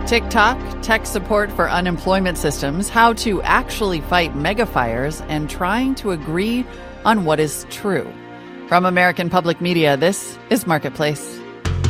TikTok, tech support for unemployment systems, how to actually fight megafires, and trying to agree on what is true. From American Public Media, this is Marketplace.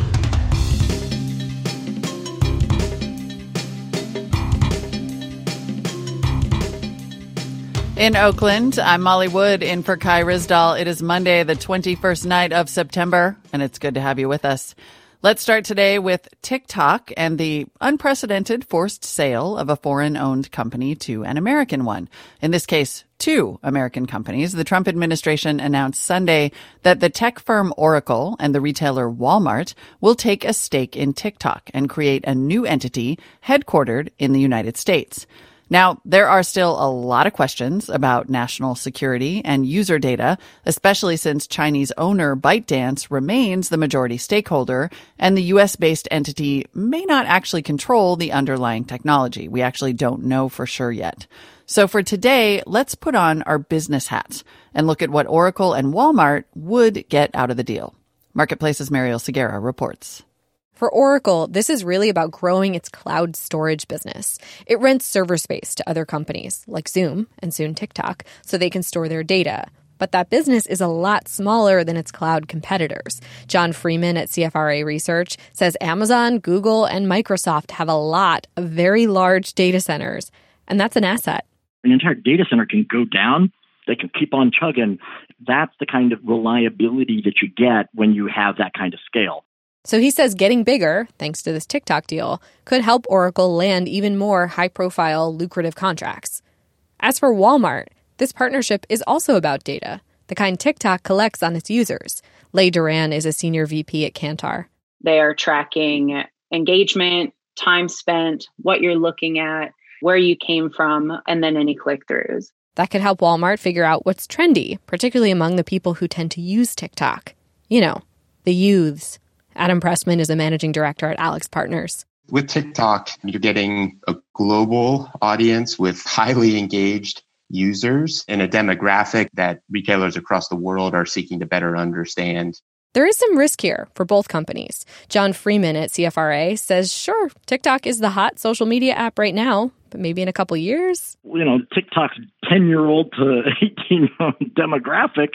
In Oakland, I'm Molly Wood in for Kai Ryssdal. It is Monday, the 21st night of September, and it's good to have you with us. Let's start today with TikTok and the unprecedented forced sale of a foreign-owned company to an American one. In this case, two American companies. The Trump administration announced Sunday that the tech firm Oracle and the retailer Walmart will take a stake in TikTok and create a new entity headquartered in the United States. Now, there are still a lot of questions about national security and user data, especially since Chinese owner ByteDance remains the majority stakeholder, and the U.S.-based entity may not actually control the underlying technology. We actually don't know for sure yet. So for today, let's put on our business hats and look at what Oracle and Walmart would get out of the deal. Marketplace's Mariel Segura reports. For Oracle, this is really about growing its cloud storage business. It rents server space to other companies, like Zoom and soon TikTok, so they can store their data. But that business is a lot smaller than its cloud competitors. John Freeman at CFRA Research says Amazon, Google, and Microsoft have a lot of very large data centers, and that's an asset. An entire data center can go down. They can keep on chugging. That's the kind of reliability that you get when you have that kind of scale. So he says getting bigger, thanks to this TikTok deal, could help Oracle land even more high-profile, lucrative contracts. As for Walmart, this partnership is also about data, the kind TikTok collects on its users. Leigh Duran is a senior VP at Kantar. They are tracking engagement, time spent, what you're looking at, where you came from, and then any click-throughs. That could help Walmart figure out what's trendy, particularly among the people who tend to use TikTok. You know, the youths. Adam Pressman is a managing director at AlixPartners. With TikTok, you're getting a global audience with highly engaged users in a demographic that retailers across the world are seeking to better understand. There is some risk here for both companies. John Freeman at CFRA says, sure, TikTok is the hot social media app right now, but maybe in a couple years. You know, TikTok's 10-year-old to 18-year-old demographic,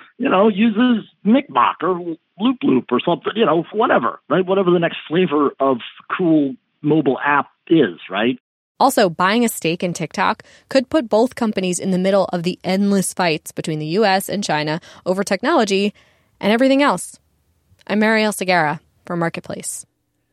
uses MikMok or Loop Loop or something, whatever, right? Whatever the next flavor of cool mobile app is, right? Also, buying a stake in TikTok could put both companies in the middle of the endless fights between the U.S. and China over technology and everything else. I'm Mariel Segura for Marketplace.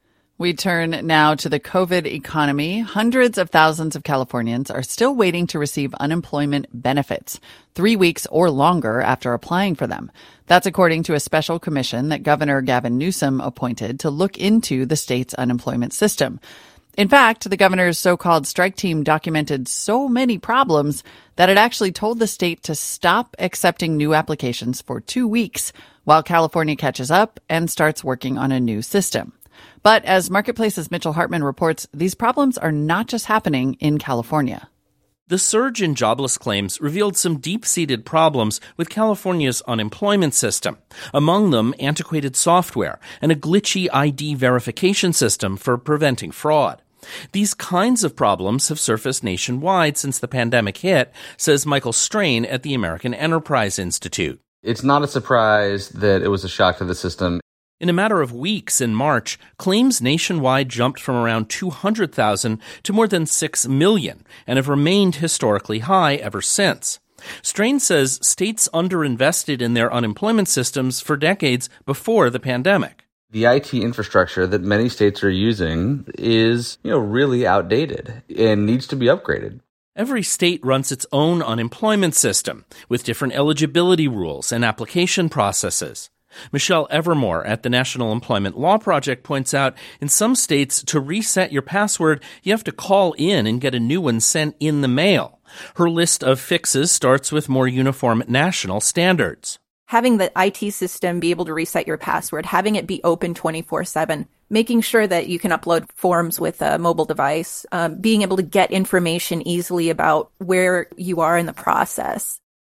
We turn now to the COVID economy. Hundreds of thousands of Californians are still waiting to receive unemployment benefits 3 weeks or longer after applying for them. That's according to a special commission that Governor Gavin Newsom appointed to look into the state's unemployment system. In fact, the governor's so-called strike team documented so many problems that it actually told the state to stop accepting new applications for 2 weeks while California catches up and starts working on a new system. But as Marketplace's Mitchell Hartman reports, these problems are not just happening in California. The surge in jobless claims revealed some deep-seated problems with California's unemployment system. Among them, antiquated software and a glitchy ID verification system for preventing fraud. These kinds of problems have surfaced nationwide since the pandemic hit, says Michael Strain at the American Enterprise Institute. It's not a surprise that it was a shock to the system. In a matter of weeks in March, claims nationwide jumped from around 200,000 to more than 6 million and have remained historically high ever since. Strain says states underinvested in their unemployment systems for decades before the pandemic. The IT infrastructure that many states are using is, really outdated and needs to be upgraded. Every state runs its own unemployment system with different eligibility rules and application processes. Michelle Evermore at the National Employment Law Project points out in some states, to reset your password, you have to call in and get a new one sent in the mail. Her list of fixes starts with more uniform national standards. Having the IT system be able to reset your password, having it be open 24/7, making sure that you can upload forms with a mobile device, being able to get information easily about where you are in the process.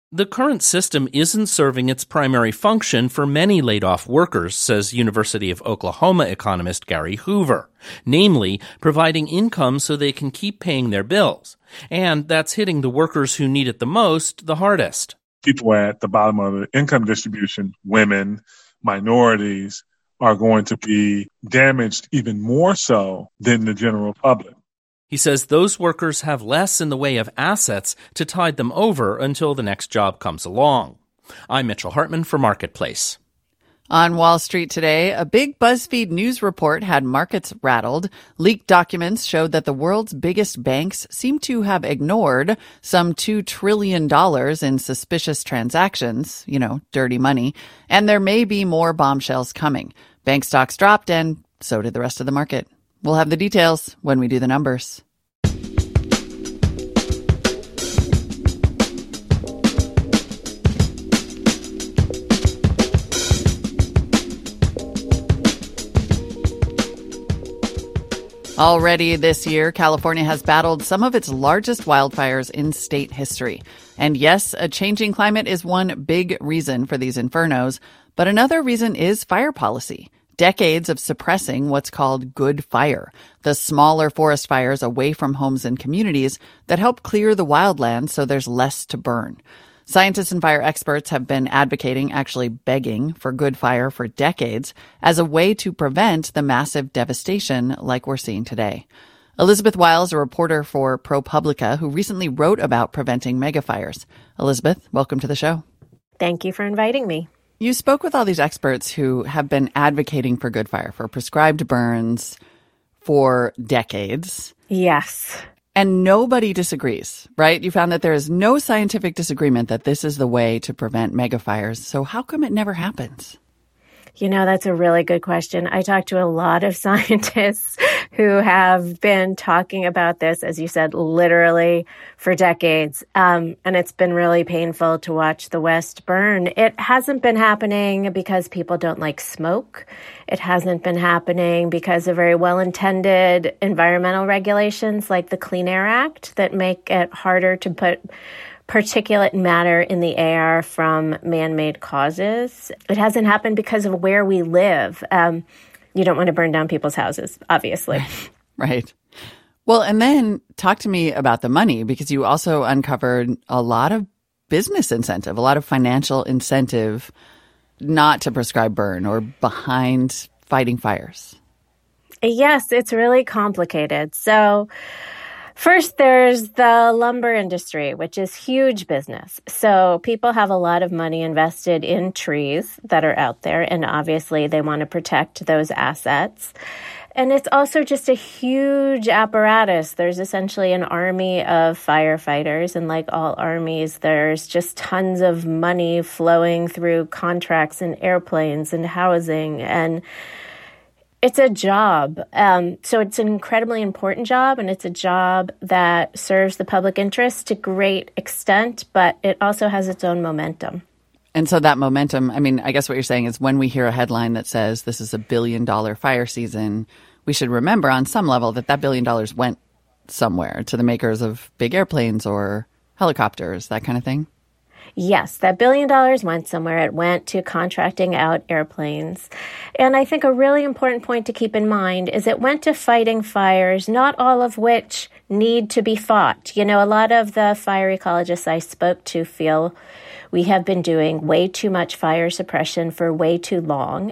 The current system isn't serving its primary function for many laid-off workers, says University of Oklahoma economist Gary Hoover, namely providing income so they can keep paying their bills. And that's hitting the workers who need it the most the hardest. People at the bottom of the income distribution, women, minorities, are going to be damaged even more so than the general public. He says those workers have less in the way of assets to tide them over until the next job comes along. I'm Mitchell Hartman for Marketplace. On Wall Street today, a big BuzzFeed News report had markets rattled. Leaked documents showed that the world's biggest banks seem to have ignored some $2 trillion in suspicious transactions, dirty money, and there may be more bombshells coming. Bank stocks dropped, and so did the rest of the market. We'll have the details when we do the numbers. Already this year, California has battled some of its largest wildfires in state history. And yes, a changing climate is one big reason for these infernos, but another reason is fire policy. Decades of suppressing what's called good fire, the smaller forest fires away from homes and communities that help clear the wildlands so there's less to burn. Scientists and fire experts have been advocating, actually begging, for good fire for decades as a way to prevent the massive devastation like we're seeing today. Elizabeth Weil is a reporter for ProPublica who recently wrote about preventing megafires. Elizabeth, welcome to the show. Thank you for inviting me. You spoke with all these experts who have been advocating for good fire, for prescribed burns for decades. Yes. And nobody disagrees, right? You found that there is no scientific disagreement that this is the way to prevent megafires. So how come it never happens? That's a really good question. I talked to a lot of scientists who have been talking about this, as you said, literally for decades. And it's been really painful to watch the West burn. It hasn't been happening because people don't like smoke. It hasn't been happening because of very well-intended environmental regulations like the Clean Air Act that make it harder to put particulate matter in the air from man-made causes. It hasn't happened because of where we live. You don't want to burn down people's houses, obviously. Right. Well, and then talk to me about the money, because you also uncovered a lot of business incentive, a lot of financial incentive not to prescribe burn or behind fighting fires. Yes, it's really complicated. So first, there's the lumber industry, which is huge business. So people have a lot of money invested in trees that are out there, and obviously they want to protect those assets. And it's also just a huge apparatus. There's essentially an army of firefighters, and like all armies, there's just tons of money flowing through contracts and airplanes and housing, and it's a job. So it's an incredibly important job, and it's a job that serves the public interest to great extent, but it also has its own momentum. And so that momentum, I guess what you're saying is when we hear a headline that says this is $1 billion fire season, we should remember on some level that $1 billion went somewhere to the makers of big airplanes or helicopters, that kind of thing. Yes, that $1 billion went somewhere. It went to contracting out airplanes. And I think a really important point to keep in mind is it went to fighting fires, not all of which need to be fought. A lot of the fire ecologists I spoke to feel we have been doing way too much fire suppression for way too long.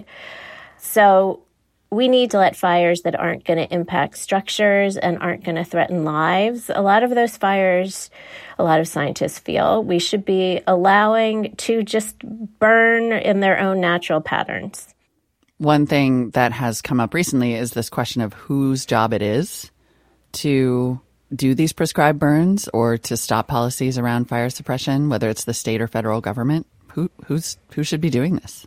So we need to let fires that aren't going to impact structures and aren't going to threaten lives. A lot of those fires, a lot of scientists feel we should be allowing to just burn in their own natural patterns. One thing that has come up recently is this question of whose job it is to do these prescribed burns or to stop policies around fire suppression, whether it's the state or federal government. Who should be doing this?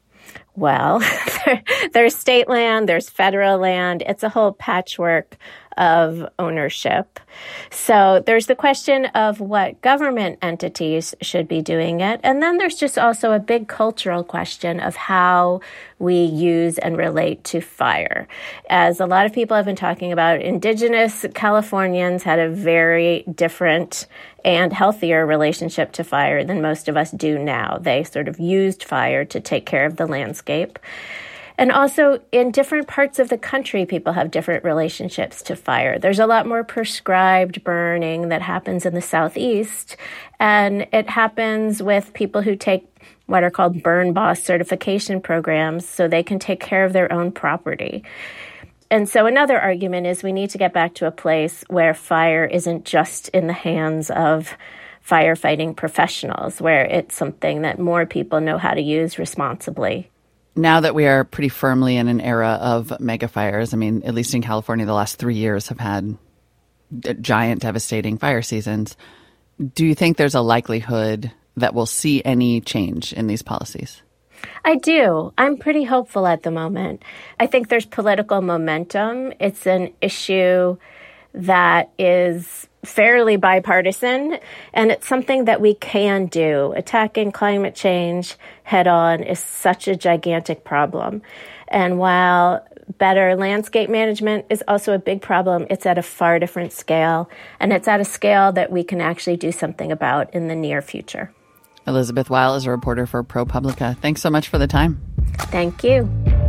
Well, there's state land, there's federal land. It's a whole patchwork of ownership. So there's the question of what government entities should be doing it. And then there's just also a big cultural question of how we use and relate to fire. As a lot of people have been talking about, indigenous Californians had a very different and healthier relationship to fire than most of us do now. They sort of used fire to take care of the landscape. And also, in different parts of the country, people have different relationships to fire. There's a lot more prescribed burning that happens in the Southeast, and it happens with people who take what are called burn boss certification programs so they can take care of their own property. And so another argument is we need to get back to a place where fire isn't just in the hands of firefighting professionals, where it's something that more people know how to use responsibly. Now that we are pretty firmly in an era of mega fires, I mean, at least in California, the last 3 years have had giant, devastating fire seasons. Do you think there's a likelihood that we'll see any change in these policies? I do. I'm pretty hopeful at the moment. I think there's political momentum. It's an issue that is fairly bipartisan, and it's something that we can do. Attacking climate change head on is such a gigantic problem. And while better landscape management is also a big problem, it's at a far different scale, and it's at a scale that we can actually do something about in the near future. Elizabeth Weil is a reporter for ProPublica. Thanks so much for the time. Thank you.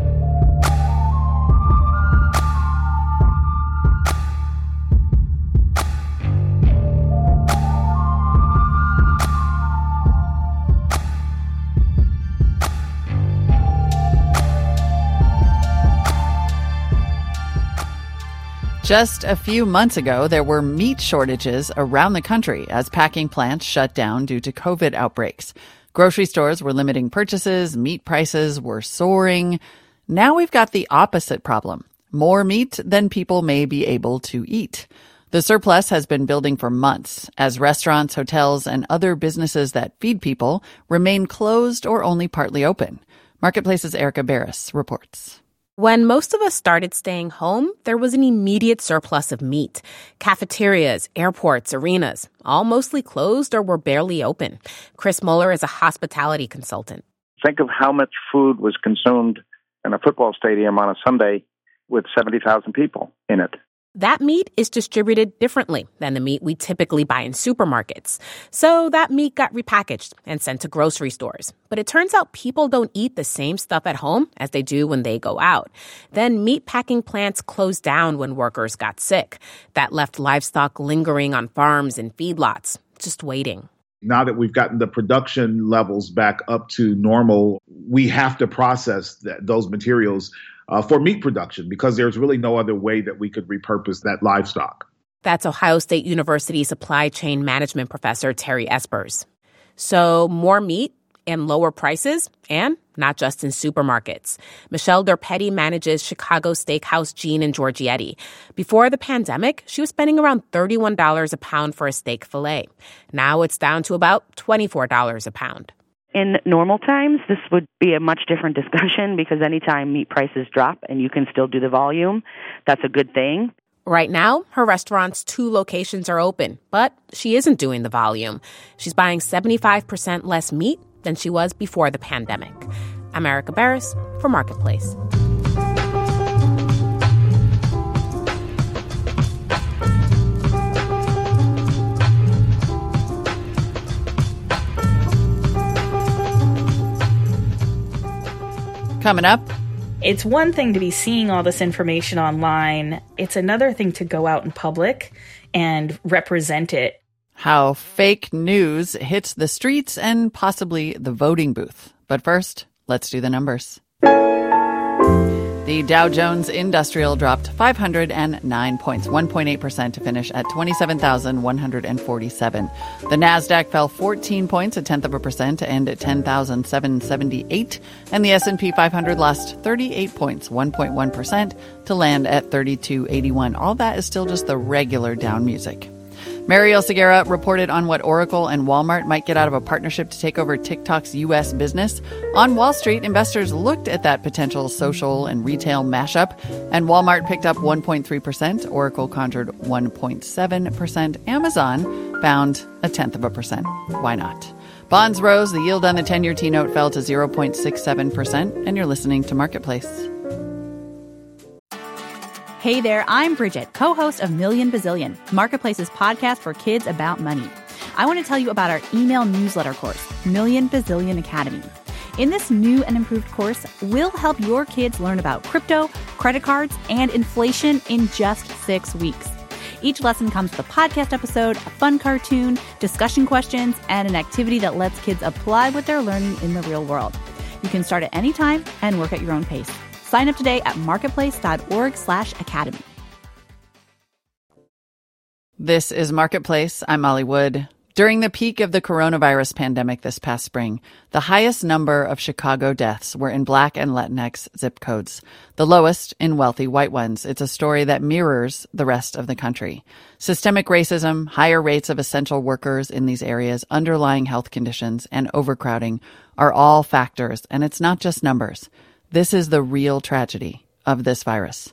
Just a few months ago, there were meat shortages around the country as packing plants shut down due to COVID outbreaks. Grocery stores were limiting purchases, meat prices were soaring. Now we've got the opposite problem. More meat than people may be able to eat. The surplus has been building for months as restaurants, hotels, and other businesses that feed people remain closed or only partly open. Marketplace's Erica Barris reports. When most of us started staying home, there was an immediate surplus of meat. Cafeterias, airports, arenas, all mostly closed or were barely open. Chris Mueller is a hospitality consultant. Think of how much food was consumed in a football stadium on a Sunday with 70,000 people in it. That meat is distributed differently than the meat we typically buy in supermarkets. So that meat got repackaged and sent to grocery stores. But it turns out people don't eat the same stuff at home as they do when they go out. Then meat packing plants closed down when workers got sick. That left livestock lingering on farms and feedlots, just waiting. Now that we've gotten the production levels back up to normal, we have to process those materials for meat production because there's really no other way that we could repurpose that livestock. That's Ohio State University supply chain management professor Terry Espers. So more meat and lower prices, and not just in supermarkets. Michelle Derpetti manages Chicago steakhouse Gene and Giorgietti. Before the pandemic, she was spending around $31 a pound for a steak fillet. Now it's down to about $24 a pound. In normal times, this would be a much different discussion because anytime meat prices drop and you can still do the volume, that's a good thing. Right now, her restaurant's 2 locations are open, but she isn't doing the volume. She's buying 75% less meat than she was before the pandemic. I'm Erica Barris for Marketplace. Coming up. It's one thing to be seeing all this information online. It's another thing to go out in public and represent it. How fake news hits the streets and possibly the voting booth. But first, let's do the numbers. The Dow Jones Industrial dropped 509 points, 1.8% to finish at 27,147. The Nasdaq fell 14 points, 0.1% to end at 10,778. And the S&P 500 lost 38 points, 1.1% to land at 3281. All that is still just the regular down music. Mariel Segura reported on what Oracle and Walmart might get out of a partnership to take over TikTok's U.S. business. On Wall Street, investors looked at that potential social and retail mashup, and Walmart picked up 1.3%, Oracle conjured 1.7%, Amazon found 0.1%. Why not? Bonds rose, the yield on the 10-year T-note fell to 0.67%, and you're listening to Marketplace. Hey there, I'm Bridget, co-host of Million Bazillion, Marketplace's podcast for kids about money. I want to tell you about our email newsletter course, Million Bazillion Academy. In this new and improved course, we'll help your kids learn about crypto, credit cards, and inflation in just 6 weeks. Each lesson comes with a podcast episode, a fun cartoon, discussion questions, and an activity that lets kids apply what they're learning in the real world. You can start at any time and work at your own pace. Sign up today at marketplace.org/academy. This is Marketplace. I'm Molly Wood. During the peak of the coronavirus pandemic this past spring, the highest number of Chicago deaths were in Black and Latinx zip codes, the lowest in wealthy white ones. It's a story that mirrors the rest of the country. Systemic racism, higher rates of essential workers in these areas, underlying health conditions, and overcrowding are all factors, and it's not just numbers. This is the real tragedy of this virus.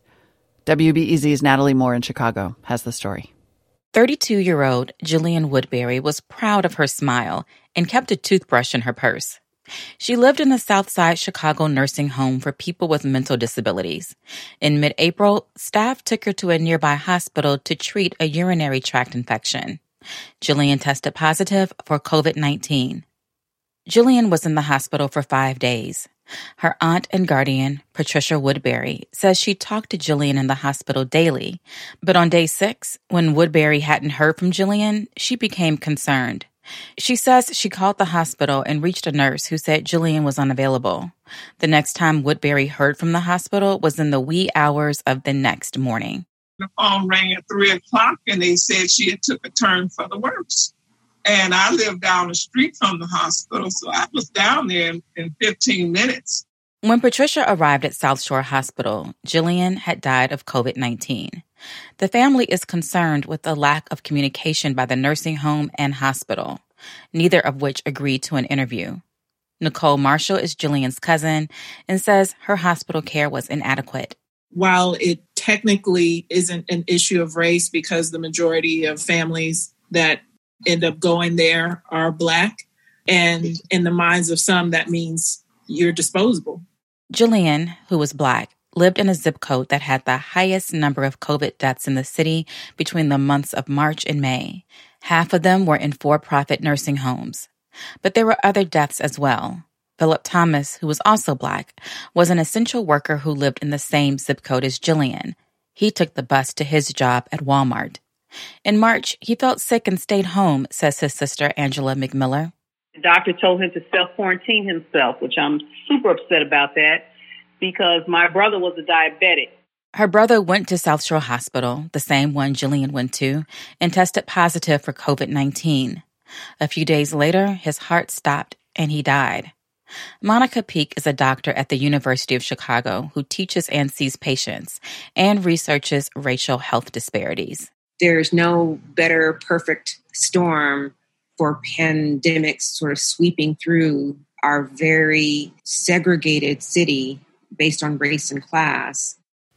WBEZ's Natalie Moore in Chicago has the story. 32-year-old Jillian Woodbury was proud of her smile and kept a toothbrush in her purse. She lived in the Southside Chicago nursing home for people with mental disabilities. In mid-April, staff took her to a nearby hospital to treat a urinary tract infection. Jillian tested positive for COVID-19. Jillian was in the hospital for 5 days. Her aunt and guardian, Patricia Woodbury, says she talked to Jillian in the hospital daily. But on day 6, when Woodbury hadn't heard from Jillian, she became concerned. She says she called the hospital and reached a nurse who said Jillian was unavailable. The next time Woodbury heard from the hospital was in the wee hours of the next morning. The phone rang at 3 o'clock and they said she had took a turn for the worse. And I lived down the street from the hospital, so I was down there in 15 minutes. When Patricia arrived at South Shore Hospital, Jillian had died of COVID-19. The family is concerned with the lack of communication by the nursing home and hospital, neither of which agreed to an interview. Nicole Marshall is Jillian's cousin and says her hospital care was inadequate. While it technically isn't an issue of race because the majority of families that end up going there are Black, and in the minds of some, that means you're disposable. Jillian, who was Black, lived in a zip code that had the highest number of COVID deaths in the city between the months of March and May. Half of them were in for-profit nursing homes. But there were other deaths as well. Philip Thomas, who was also Black, was an essential worker who lived in the same zip code as Jillian. He took the bus to his job at Walmart. In March, he felt sick and stayed home, says his sister, Angela McMiller. The doctor told him to self-quarantine himself, which I'm super upset about that because my brother was a diabetic. Her brother went to South Shore Hospital, the same one Jillian went to, and tested positive for COVID-19. A few days later, his heart stopped and he died. Monica Peak is a doctor at the University of Chicago who teaches and sees patients and researches racial health disparities. There's no better perfect storm for pandemics sort of sweeping through our very segregated city based on race and class.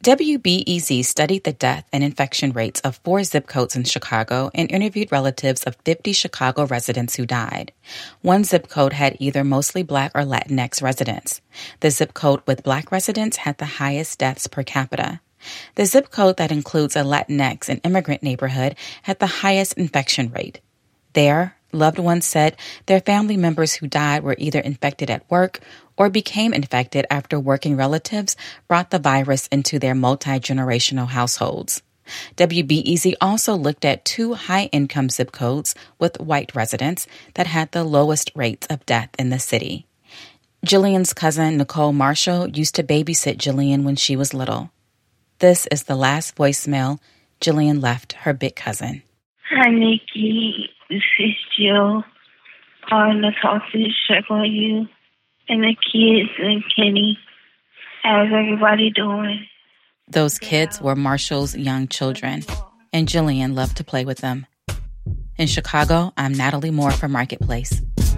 WBEZ studied the death and infection rates of 4 zip codes in Chicago and interviewed relatives of 50 Chicago residents who died. One zip code had either mostly Black or Latinx residents. The zip code with Black residents had the highest deaths per capita. The zip code that includes a Latinx and immigrant neighborhood had the highest infection rate. There, loved ones said their family members who died were either infected at work or became infected after working relatives brought the virus into their multi-generational households. WBEZ also looked at 2 high-income zip codes with white residents that had the lowest rates of death in the city. Jillian's cousin, Nicole Marshall, used to babysit Jillian when she was little. This is the last voicemail Jillian left her big cousin. Hi, Nikki. This is Jill. Calling to talk to check on you and the kids and Kenny. How's everybody doing? Those kids were Marshall's young children, and Jillian loved to play with them. In Chicago, I'm Natalie Moore for Marketplace.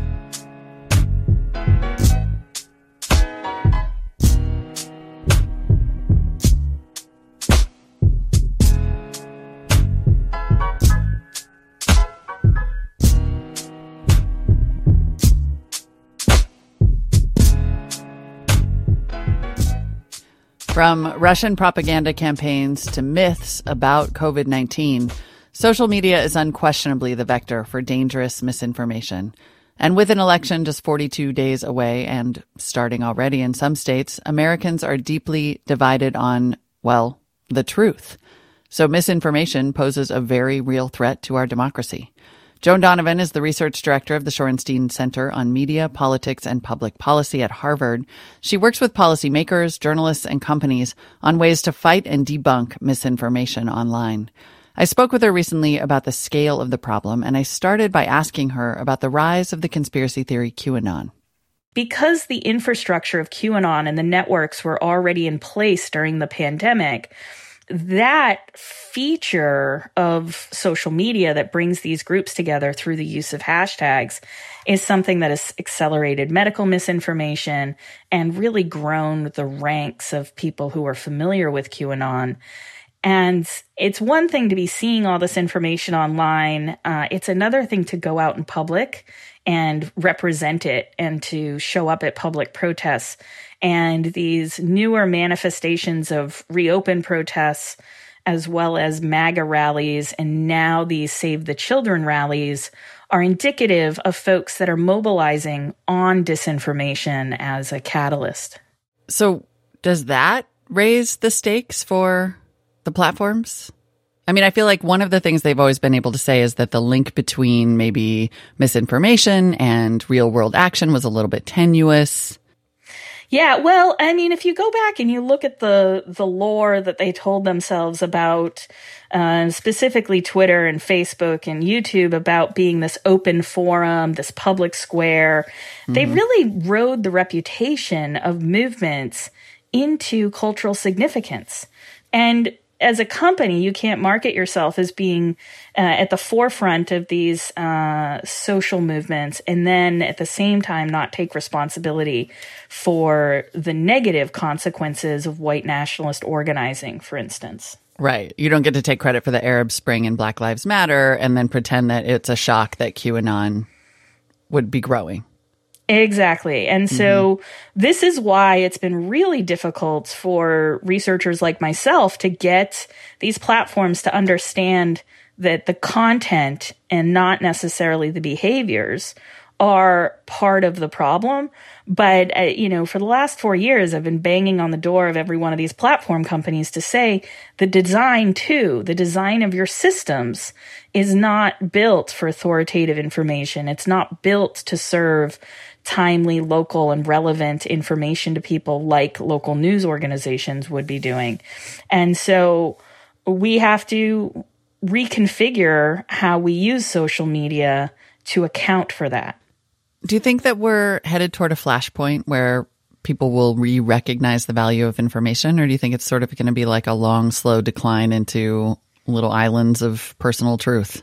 From Russian propaganda campaigns to myths about COVID-19, social media is unquestionably the vector for dangerous misinformation. And with an election just 42 days away and starting already in some states, Americans are deeply divided on, well, the truth. So misinformation poses a very real threat to our democracy. Joan Donovan is the research director of the Shorenstein Center on Media, Politics, and Public Policy at Harvard. She works with policymakers, journalists, and companies on ways to fight and debunk misinformation online. I spoke with her recently about the scale of the problem, and I started by asking her about the rise of the conspiracy theory QAnon. Because the infrastructure of QAnon and the networks were already in place during the pandemic, that feature of social media that brings these groups together through the use of hashtags is something that has accelerated medical misinformation and really grown the ranks of people who are familiar with QAnon. And it's one thing to be seeing all this information online. It's another thing to go out in public and represent it and to show up at public protests. And these newer manifestations of reopen protests, as well as MAGA rallies, and now these Save the Children rallies, are indicative of folks that are mobilizing on disinformation as a catalyst. So does that raise the stakes for the platforms? I mean, I feel like one of the things they've always been able to say is that the link between maybe misinformation and real world action was a little bit tenuous. Yeah, well, I mean, if you go back and you look at the lore that they told themselves about, specifically Twitter and Facebook and YouTube, about being this open forum, this public square, they really rode the reputation of movements into cultural significance. And as a company, you can't market yourself as being at the forefront of these social movements and then at the same time not take responsibility for the negative consequences of white nationalist organizing, for instance. Right. You don't get to take credit for the Arab Spring and Black Lives Matter and then pretend that it's a shock that QAnon would be growing. Exactly. And so this is why it's been really difficult for researchers like myself to get these platforms to understand that the content and not necessarily the behaviors are part of the problem. But, for the last 4 years, I've been banging on the door of every one of these platform companies to say the design of your systems is not built for authoritative information. It's not built to serve timely, local, and relevant information to people like local news organizations would be doing. And so we have to reconfigure how we use social media to account for that. Do you think that we're headed toward a flashpoint where people will re-recognize the value of information, or do you think it's sort of going to be like a long, slow decline into little islands of personal truth?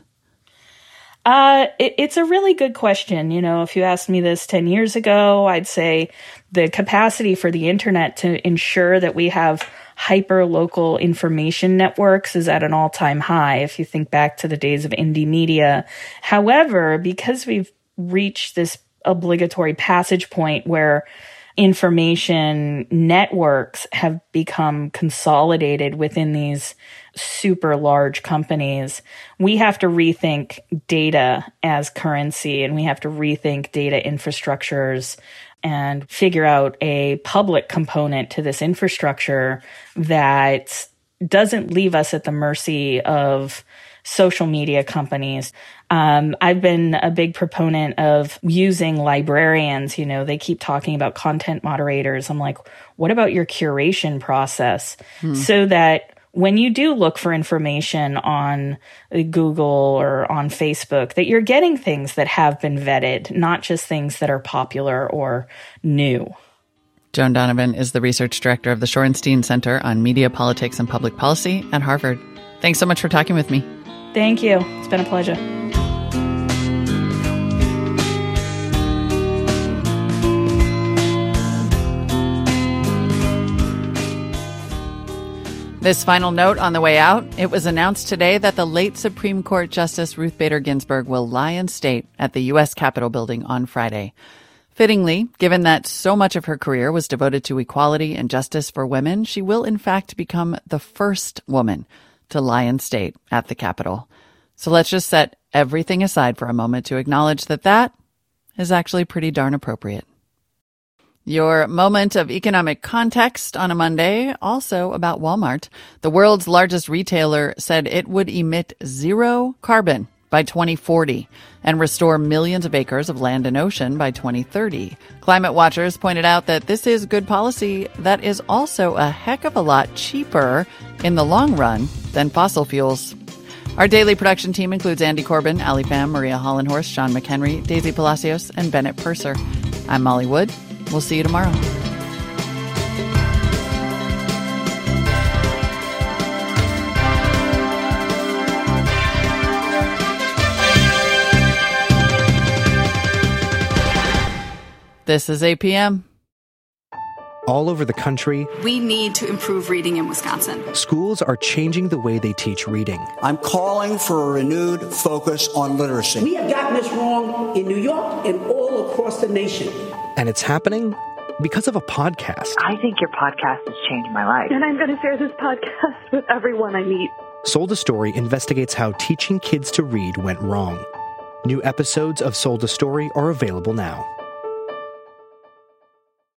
It's a really good question. If you asked me this 10 years ago, I'd say the capacity for the internet to ensure that we have hyper-local information networks is at an all-time high, if you think back to the days of indie media. However, because we've reached this obligatory passage point where information networks have become consolidated within these super large companies, we have to rethink data as currency, and we have to rethink data infrastructures and figure out a public component to this infrastructure that doesn't leave us at the mercy of social media companies. I've been a big proponent of using librarians. They keep talking about content moderators. I'm like, what about your curation process? So that when you do look for information on Google or on Facebook, that you're getting things that have been vetted, not just things that are popular or new. Joan Donovan is the research director of the Shorenstein Center on Media, Politics, and Public Policy at Harvard. Thanks so much for talking with me. Thank you. It's been a pleasure. This final note on the way out, it was announced today that the late Supreme Court Justice Ruth Bader Ginsburg will lie in state at the U.S. Capitol building on Friday. Fittingly, given that so much of her career was devoted to equality and justice for women, she will in fact become the first woman to lie in state at the Capitol. So let's just set everything aside for a moment to acknowledge that that is actually pretty darn appropriate. Your moment of economic context on a Monday, also about Walmart. The world's largest retailer said it would emit zero carbon by 2040 and restore millions of acres of land and ocean by 2030. Climate watchers pointed out that this is good policy that is also a heck of a lot cheaper in the long run than fossil fuels. Our daily production team includes Andy Corbin, Ali Pham, Maria Hollenhorst, Sean McHenry, Daisy Palacios, and Bennett Purser. I'm Molly Wood. We'll see you tomorrow. This is APM. All over the country, we need to improve reading in Wisconsin. Schools are changing the way they teach reading. I'm calling for a renewed focus on literacy. We have gotten this wrong in New York and all across the nation. And it's happening because of a podcast. I think your podcast has changed my life. And I'm going to share this podcast with everyone I meet. Sold a Story investigates how teaching kids to read went wrong. New episodes of Sold a Story are available now.